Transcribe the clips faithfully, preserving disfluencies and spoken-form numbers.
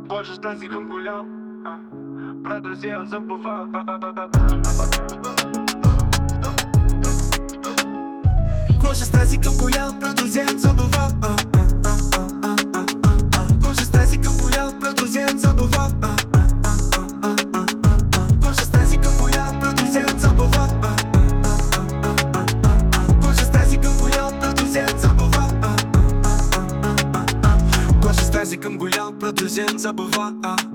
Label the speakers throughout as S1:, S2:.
S1: Больше с тазиком гулял, а, про друзей он забывал. Больше с тазиком гулял, про друзей он забывал. Больше с тазиком гулял, про друзей он забывал. Больше с тазиком гулял, про друзей он забывал. Больше с тазиком гулял, про друзей он забывал. Больше с тазиком гулял, про друзей он забывал.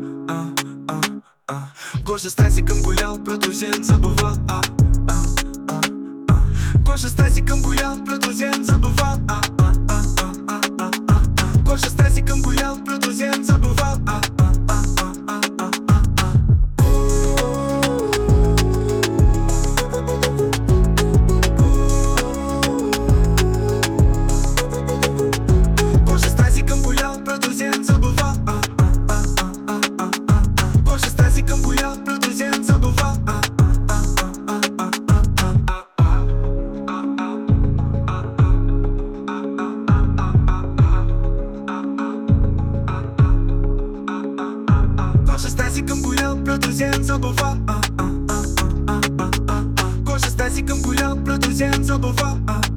S1: Гоша с тазиком гулял, про друзей он забывал. Гоша с тазиком гулял, про друзей он забывал. Гоша с тазиком гулял, про друзей он забывал. Гоша с тазиком гулял, про друзей он забывал. Гоша с тазиком гулял, про друзей он забывал. Гоша с тазиком гулял, про друзей он забывал. Гоша с тазиком гулял, про друзей он забывал.